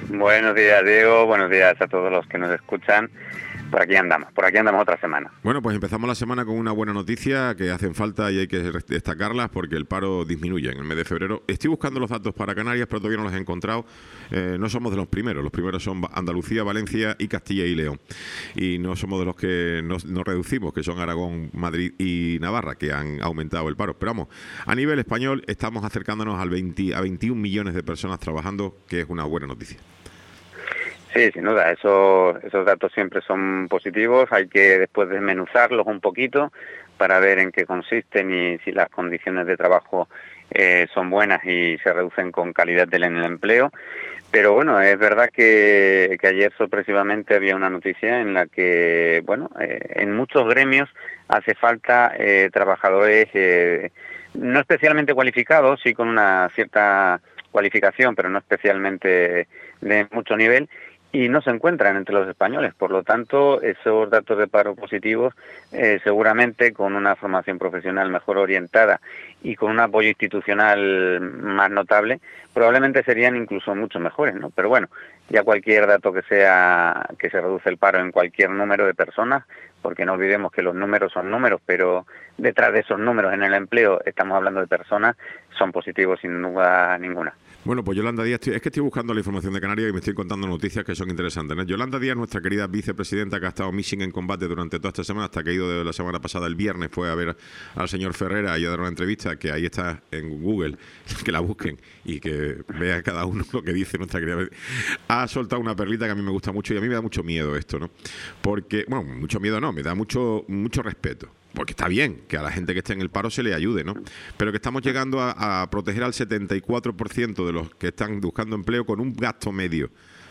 Buenos días, Diego. Buenos días a todos los que nos escuchan. Por aquí andamos otra semana. Bueno, pues empezamos la semana con una buena noticia que hacen falta y hay que destacarlas porque el paro disminuye en el mes de febrero. Estoy buscando los datos para Canarias, pero todavía no los he encontrado. No somos de los primeros son Andalucía, Valencia y Castilla y León. Y no somos de los que nos reducimos, que son Aragón, Madrid y Navarra, que han aumentado el paro. Pero vamos, a nivel español estamos acercándonos a 21 millones de personas trabajando, que es una buena noticia. Sí, sin duda, esos datos siempre son positivos, hay que después desmenuzarlos un poquito para ver en qué consisten y si las condiciones de trabajo son buenas y se reducen con calidad en el empleo. Pero bueno, es verdad que ayer sorpresivamente había una noticia en la que, bueno, en muchos gremios hace falta trabajadores no especialmente cualificados, sí con una cierta cualificación, pero no especialmente de mucho nivel, y no se encuentran entre los españoles. Por lo tanto, esos datos de paro positivos, seguramente con una formación profesional mejor orientada y con un apoyo institucional más notable, probablemente serían incluso mucho mejores, ¿no? Pero bueno, ya cualquier dato que sea que se reduce el paro en cualquier número de personas, porque no olvidemos que los números son números, pero detrás de esos números en el empleo estamos hablando de personas, son positivos sin duda ninguna. Bueno, pues Yolanda Díaz, es que estoy buscando la información de Canarias y me estoy contando noticias que son interesantes, ¿no? Yolanda Díaz, nuestra querida vicepresidenta, que ha estado missing en combate durante toda esta semana, hasta que ha ido de la semana pasada, el viernes, fue a ver al señor Ferrera y a dar una entrevista, que ahí está en Google, que la busquen y que vea cada uno lo que dice nuestra querida. Ha soltado una perlita que a mí me gusta mucho y a mí me da mucho miedo esto, ¿no? Porque, bueno, mucho miedo no, me da mucho respeto. Porque está bien que a la gente que esté en el paro se le ayude, ¿no? Pero que estamos llegando a proteger al 74% de los que están buscando empleo con un gasto medio,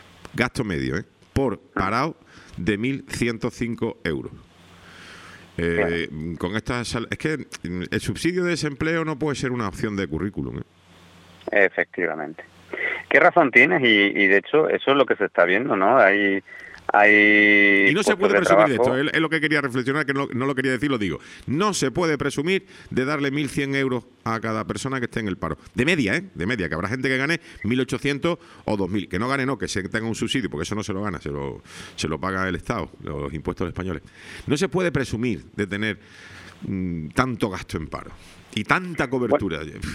por parado de 1.105 euros. Con estas, es que el subsidio de desempleo no puede ser una opción de currículum, ¿eh? Efectivamente. ¿Qué razón tienes? Y de hecho, eso es lo que se está viendo, ¿no? Y no se puede presumir de esto, es lo que quería reflexionar, que no lo quería decir, lo digo. No se puede presumir de darle 1.100 euros a cada persona que esté en el paro. De media, que habrá gente que gane 1.800 o 2.000. Que no gane, no, que se tenga un subsidio, porque eso no se lo gana, se lo paga el Estado, los impuestos españoles. No se puede presumir de tener tanto gasto en paro y tanta cobertura.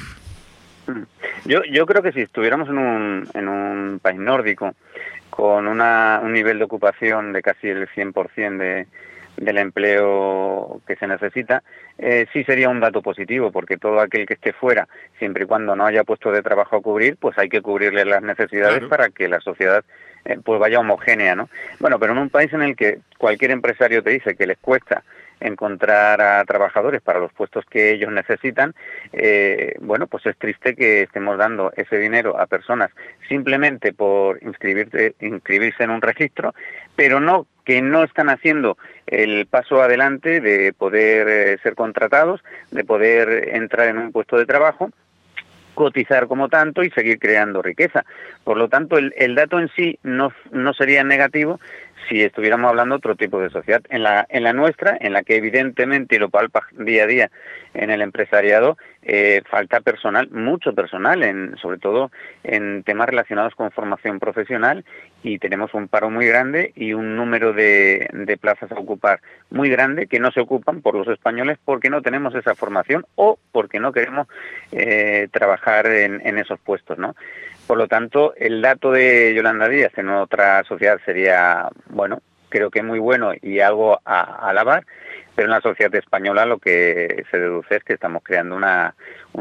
Bueno, yo creo que si estuviéramos en un país nórdico, con un nivel de ocupación de casi el 100% del empleo que se necesita, sí sería un dato positivo, porque todo aquel que esté fuera, siempre y cuando no haya puestos de trabajo a cubrir, pues hay que cubrirle las necesidades, claro, para que la sociedad pues vaya homogénea, ¿no? Bueno, pero en un país en el que cualquier empresario te dice que les cuesta encontrar a trabajadores para los puestos que ellos necesitan, bueno, pues es triste que estemos dando ese dinero a personas simplemente por inscribirse en un registro, pero que no están haciendo el paso adelante de poder ser contratados, de poder entrar en un puesto de trabajo, cotizar como tanto y seguir creando riqueza. Por lo tanto, el dato en sí no sería negativo si estuviéramos hablando de otro tipo de sociedad. En la nuestra, en la que evidentemente, y lo palpa día a día en el empresariado, falta personal, mucho personal, sobre todo en temas relacionados con formación profesional, y tenemos un paro muy grande y un número de plazas a ocupar muy grande que no se ocupan por los españoles porque no tenemos esa formación o porque no queremos trabajar en esos puestos, ¿no? Por lo tanto, el dato de Yolanda Díaz en otra sociedad sería, bueno, creo que muy bueno y algo a alabar, pero en la sociedad española lo que se deduce es que estamos creando una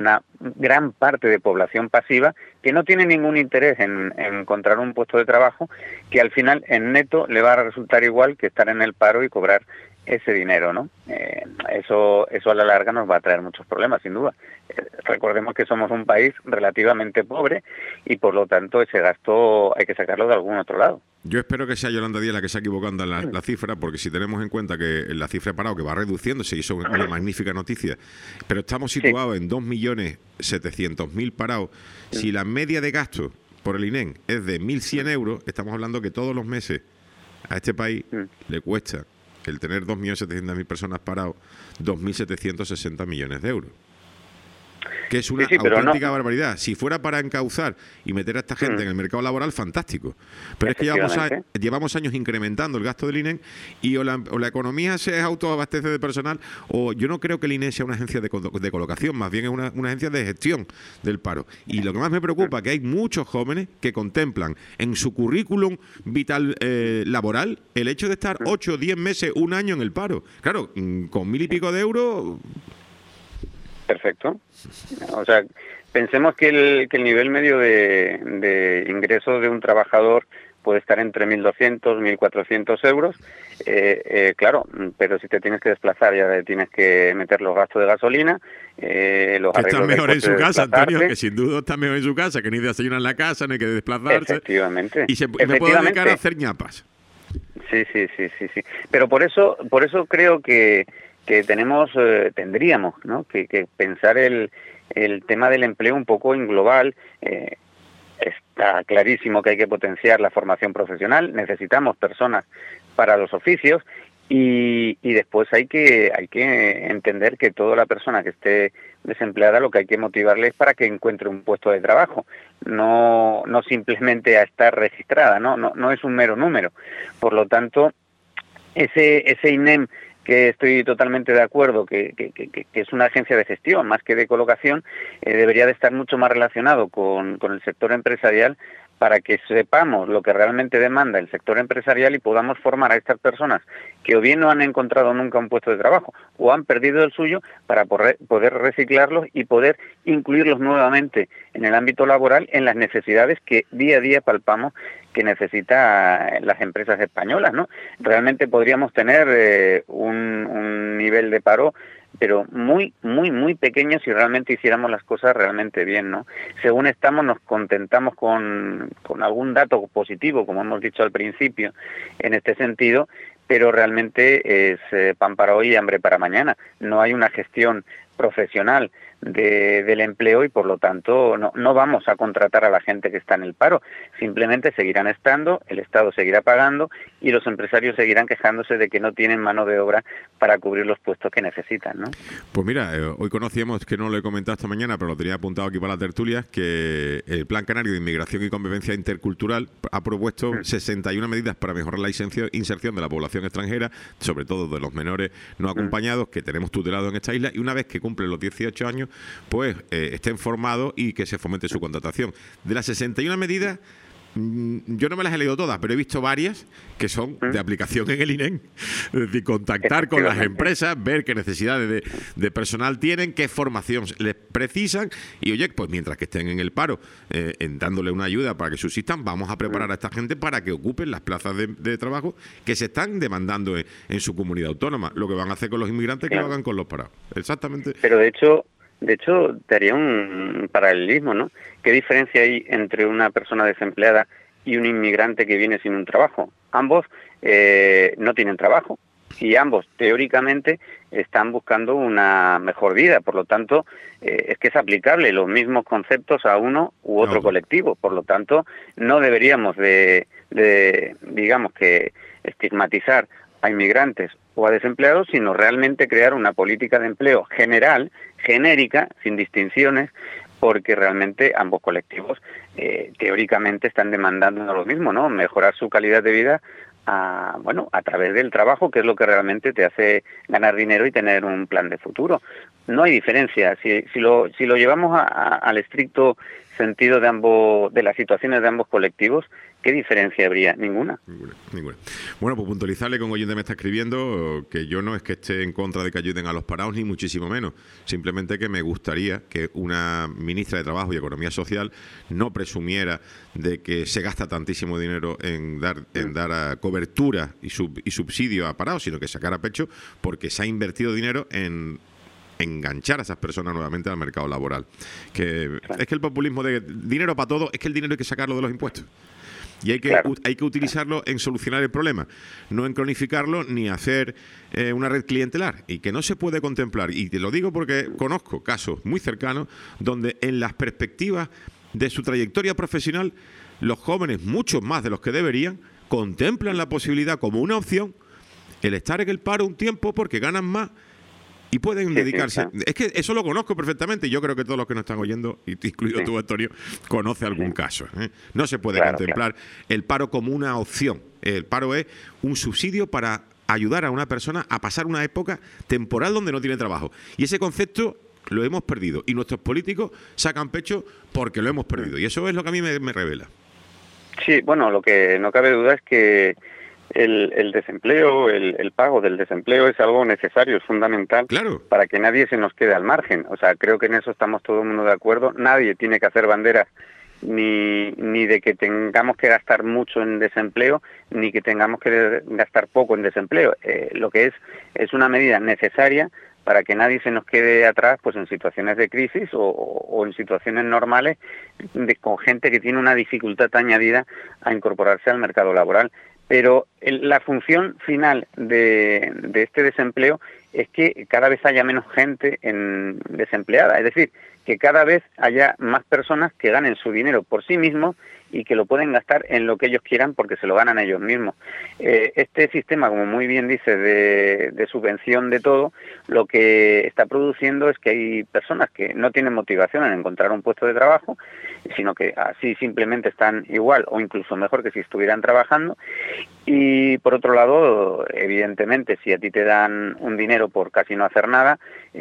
gran parte de población pasiva que no tiene ningún interés en encontrar un puesto de trabajo, que al final en neto le va a resultar igual que estar en el paro y cobrar ese dinero, ¿no? Eso a la larga nos va a traer muchos problemas, sin duda. Recordemos que somos un país relativamente pobre y por lo tanto ese gasto hay que sacarlo de algún otro lado. Yo espero que sea Yolanda Díaz la que sea equivocando la cifra, porque si tenemos en cuenta que la cifra de parado que va reduciéndose, y eso es una magnífica noticia, pero estamos situados en 2.700.000 parados, si la media de gasto por el INEM es de 1.100 euros, estamos hablando que todos los meses a este país le cuesta el tener 2.700.000 personas parados 2.760 millones de euros. que es una auténtica barbaridad. Si fuera para encauzar y meter a esta gente en el mercado laboral, fantástico. Pero es que llevamos años incrementando el gasto del INE y o la economía se autoabastece de personal, o yo no creo que el INE sea una agencia de colocación, más bien es una agencia de gestión del paro. Y lo que más me preocupa es que hay muchos jóvenes que contemplan en su currículum vital laboral el hecho de estar 8, 10 meses, un año en el paro. Claro, con 1.000 y pico de euros... Perfecto. O sea, pensemos que el nivel medio de ingresos de un trabajador puede estar entre 1.200, 1.400 euros. Claro, pero si te tienes que desplazar ya tienes que meter los gastos de gasolina, los que están mejor en su casa, Antonio, que sin duda está mejor en su casa, que ni desayunar en la casa, ni hay que desplazarse. Efectivamente. Y me puedo dedicar a hacer ñapas. Sí. Pero por eso creo que tendríamos, ¿no?, que pensar el tema del empleo un poco en global. Está clarísimo que hay que potenciar la formación profesional, necesitamos personas para los oficios y después hay que entender que toda la persona que esté desempleada lo que hay que motivarle es para que encuentre un puesto de trabajo, no simplemente a estar registrada, no es un mero número. Por lo tanto, ese INEM, que estoy totalmente de acuerdo, que es una agencia de gestión más que de colocación, debería de estar mucho más relacionado con el sector empresarial para que sepamos lo que realmente demanda el sector empresarial y podamos formar a estas personas que o bien no han encontrado nunca un puesto de trabajo o han perdido el suyo para poder reciclarlos y poder incluirlos nuevamente en el ámbito laboral en las necesidades que día a día palpamos que necesitan las empresas españolas, ¿no? Realmente podríamos tener un nivel de paro pero muy pequeño si realmente hiciéramos las cosas realmente bien, ¿no? Según estamos, nos contentamos con algún dato positivo, como hemos dicho al principio, en este sentido, pero realmente es pan para hoy y hambre para mañana. No hay una gestión profesional del empleo y por lo tanto no vamos a contratar a la gente que está en el paro, simplemente seguirán estando, el Estado seguirá pagando y los empresarios seguirán quejándose de que no tienen mano de obra para cubrir los puestos que necesitan, ¿no? Pues mira, hoy conocíamos, que no lo he comentado esta mañana, pero lo tenía apuntado aquí para la tertulia, que el Plan Canario de Inmigración y Convivencia Intercultural ha propuesto 61 medidas para mejorar la inserción de la población extranjera, sobre todo de los menores no acompañados que tenemos tutelados en esta isla, y una vez que cumplen los 18 años pues estén formados y que se fomente su contratación. De las 61 medidas, yo no me las he leído todas, pero he visto varias que son de aplicación en el INEM. Es decir, contactar con las empresas, ver qué necesidades de personal tienen, qué formación les precisan y, oye, pues mientras que estén en el paro, dándole una ayuda para que subsistan, vamos a preparar a esta gente para que ocupen las plazas de trabajo que se están demandando en su comunidad autónoma. Lo que van a hacer con los inmigrantes, que lo hagan con los parados. Exactamente. Pero de hecho, te haría un paralelismo, ¿no? ¿Qué diferencia hay entre una persona desempleada y un inmigrante que viene sin un trabajo? Ambos no tienen trabajo y ambos, teóricamente, están buscando una mejor vida. Por lo tanto, es que es aplicable los mismos conceptos a uno u otro colectivo. Por lo tanto, no deberíamos digamos que, estigmatizar a inmigrantes o a desempleados, sino realmente crear una política de empleo general, genérica, sin distinciones, porque realmente ambos colectivos teóricamente están demandando lo mismo, ¿no? Mejorar su calidad de vida a través del trabajo, que es lo que realmente te hace ganar dinero y tener un plan de futuro. No hay diferencia. Si lo llevamos al estricto sentido de las situaciones de ambos colectivos, ¿qué diferencia habría? Ninguna. Bueno, pues puntualizarle, que un oyente me está escribiendo, que yo no es que esté en contra de que ayuden a los parados, ni muchísimo menos. Simplemente que me gustaría que una ministra de Trabajo y Economía Social no presumiera de que se gasta tantísimo dinero en dar cobertura y subsidio a parados, sino que sacara pecho porque se ha invertido dinero en enganchar a esas personas nuevamente al mercado laboral. Es que el populismo de dinero para todo, es que el dinero hay que sacarlo de los impuestos. Y hay que utilizarlo en solucionar el problema, no en cronificarlo ni hacer una red clientelar. Y que no se puede contemplar, y te lo digo porque conozco casos muy cercanos donde en las perspectivas de su trayectoria profesional, los jóvenes, muchos más de los que deberían, contemplan la posibilidad como una opción el estar en el paro un tiempo porque ganan más y pueden dedicarse. Sí. Es que eso lo conozco perfectamente y yo creo que todos los que nos están oyendo, incluido tú, Antonio, conoce algún caso. No se puede contemplar el paro como una opción. El paro es un subsidio para ayudar a una persona a pasar una época temporal donde no tiene trabajo. Y ese concepto lo hemos perdido. Y nuestros políticos sacan pecho porque lo hemos perdido. Y eso es lo que a mí me revela. Sí, bueno, lo que no cabe duda es que el desempleo, el pago del desempleo es algo necesario, es fundamental para que nadie se nos quede al margen. O sea, creo que en eso estamos todo el mundo de acuerdo. Nadie tiene que hacer bandera ni de que tengamos que gastar mucho en desempleo, ni que tengamos que gastar poco en desempleo. Lo que es una medida necesaria para que nadie se nos quede atrás pues en situaciones de crisis o en situaciones normales con gente que tiene una dificultad añadida a incorporarse al mercado laboral. Pero la función final de este desempleo es que cada vez haya menos gente desempleada, es decir, que cada vez haya más personas que ganen su dinero por sí mismos y que lo pueden gastar en lo que ellos quieran porque se lo ganan ellos mismos. Este sistema, como muy bien dice, de subvención de todo, lo que está produciendo es que hay personas que no tienen motivación en encontrar un puesto de trabajo, sino que así simplemente están igual o incluso mejor que si estuvieran trabajando. Y por otro lado, evidentemente, si a ti te dan un dinero por casi no hacer nada,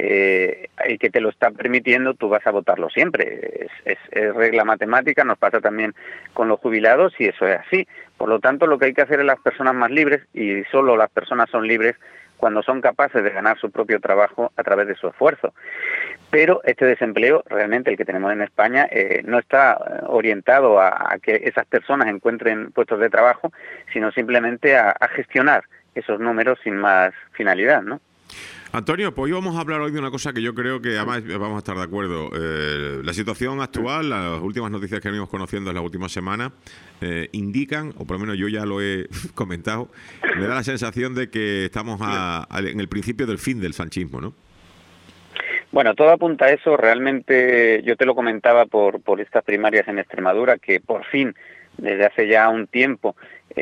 el que te lo está permitiendo, tú vas a votarlo siempre. Es regla matemática, nos pasa también con los jubilados y eso es así. Por lo tanto, lo que hay que hacer es las personas más libres, y solo las personas son libres cuando son capaces de ganar su propio trabajo a través de su esfuerzo. Pero este desempleo, realmente el que tenemos en España, no está orientado a que esas personas encuentren puestos de trabajo, sino simplemente a gestionar esos números sin más finalidad, ¿no? Antonio, pues hoy vamos a hablar hoy de una cosa que yo creo que además vamos a estar de acuerdo. La situación actual, las últimas noticias que venimos conociendo en las últimas semanas, indican, o por lo menos yo ya lo he comentado, me da la sensación de que estamos en el principio del fin del sanchismo, ¿no? Bueno, todo apunta a eso. Realmente yo te lo comentaba por estas primarias en Extremadura, que por fin, desde hace ya un tiempo,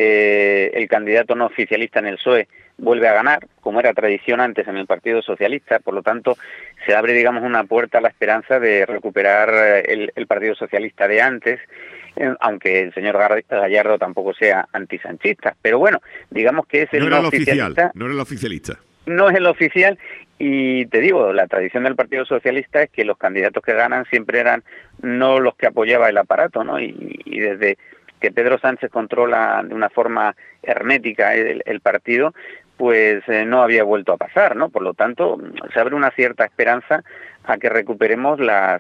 el candidato no oficialista en el PSOE vuelve a ganar, como era tradición antes en el Partido Socialista. Por lo tanto, se abre, digamos, una puerta a la esperanza de recuperar el Partido Socialista de antes, aunque el señor Gallardo tampoco sea antisanchista. Pero bueno, digamos que es el no oficialista. No era el oficialista. No es el oficial, y te digo, la tradición del Partido Socialista es que los candidatos que ganan siempre eran no los que apoyaba el aparato, ¿no? Y desde que Pedro Sánchez controla de una forma hermética el partido, pues no había vuelto a pasar, ¿no? Por lo tanto, se abre una cierta esperanza a que recuperemos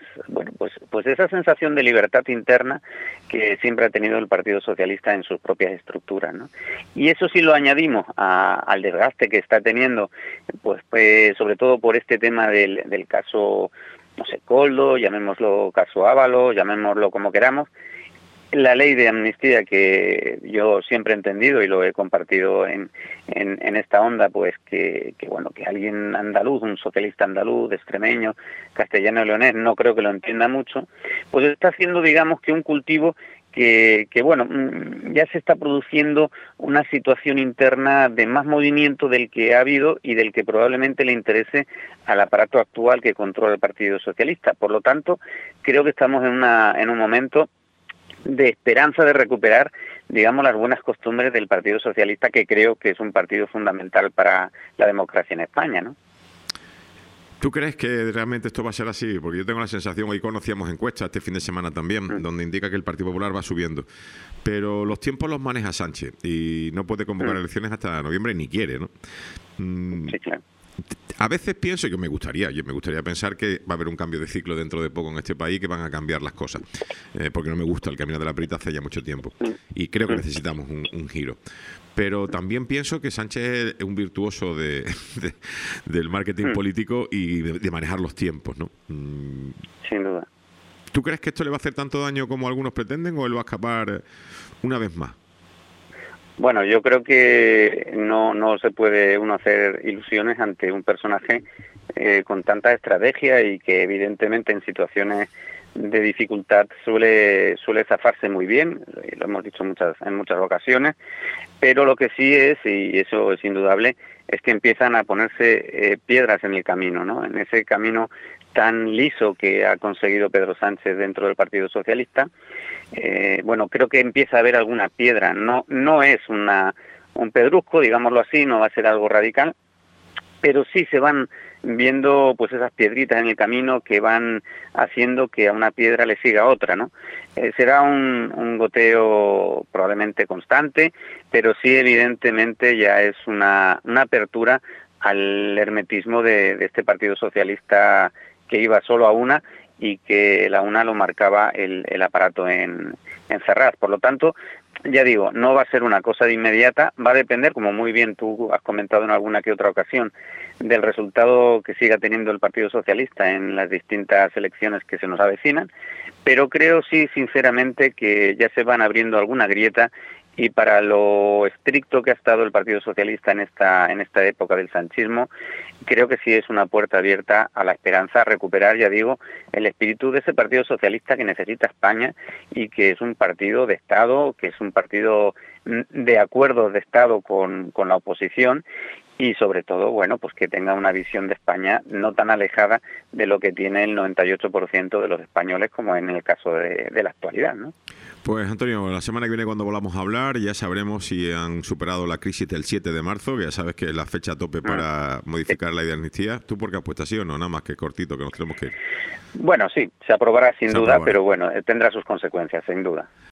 pues esa sensación de libertad interna que siempre ha tenido el Partido Socialista en sus propias estructuras, ¿no? Y eso sí lo añadimos al desgaste que está teniendo, pues sobre todo por este tema del caso, no sé, Koldo, llamémoslo caso Ábalos, llamémoslo como queramos. La ley de amnistía, que yo siempre he entendido y lo he compartido en esta onda, pues que alguien andaluz, un socialista andaluz, extremeño, castellano y leonés, no creo que lo entienda mucho, pues está haciendo, digamos, que un cultivo que ya se está produciendo una situación interna de más movimiento del que ha habido y del que probablemente le interese al aparato actual que controla el Partido Socialista. Por lo tanto, creo que estamos en un momento de esperanza de recuperar, digamos, las buenas costumbres del Partido Socialista, que creo que es un partido fundamental para la democracia en España, ¿no? ¿Tú crees que realmente esto va a ser así? Porque yo tengo la sensación, hoy conocíamos encuestas este fin de semana también, donde indica que el Partido Popular va subiendo. Pero los tiempos los maneja Sánchez y no puede convocar elecciones hasta noviembre, ni quiere, ¿no? Sí, claro. A veces pienso, yo me gustaría pensar que va a haber un cambio de ciclo dentro de poco en este país, que van a cambiar las cosas, porque no me gusta el camino de la perita hace ya mucho tiempo y creo que necesitamos un giro. Pero también pienso que Sánchez es un virtuoso del marketing político y de manejar los tiempos, ¿no? Sin duda. ¿Tú crees que esto le va a hacer tanto daño como algunos pretenden o él va a escapar una vez más? Bueno, yo creo que no se puede uno hacer ilusiones ante un personaje con tanta estrategia y que evidentemente en situaciones de dificultad suele zafarse muy bien, lo hemos dicho en muchas ocasiones, pero lo que sí es, y eso es indudable, es que empiezan a ponerse piedras en el camino, ¿no? En ese camino tan liso que ha conseguido Pedro Sánchez dentro del Partido Socialista. Bueno, creo que empieza a haber alguna piedra. No es un pedrusco, digámoslo así, no va a ser algo radical, pero sí se van viendo pues esas piedritas en el camino que van haciendo que a una piedra le siga otra, ¿no? Será un goteo probablemente constante, pero sí evidentemente ya es una apertura al hermetismo de este Partido Socialista que iba solo a una y que la una lo marcaba el aparato en Ferraz. Por lo tanto, ya digo, no va a ser una cosa de inmediata, va a depender, como muy bien tú has comentado en alguna que otra ocasión, del resultado que siga teniendo el Partido Socialista en las distintas elecciones que se nos avecinan, pero creo sí, sinceramente, que ya se van abriendo alguna grieta y para lo estricto que ha estado el Partido Socialista en esta época del sanchismo, creo que sí es una puerta abierta a la esperanza, a recuperar, ya digo, el espíritu de ese Partido Socialista que necesita España y que es un partido de Estado, que es un partido de acuerdos de Estado con la oposición y sobre todo, bueno, pues que tenga una visión de España no tan alejada de lo que tiene el 98% de los españoles como en el caso de la actualidad, ¿no? Pues Antonio, la semana que viene cuando volvamos a hablar ya sabremos si han superado la crisis del 7 de marzo, que ya sabes que es la fecha a tope para modificar la ley de amnistía. ¿Tú por qué apuestas, sí o no? Nada más que cortito, que nos tenemos que ir. Bueno, sí, se aprobará sin duda, pero bueno, tendrá sus consecuencias, sin duda.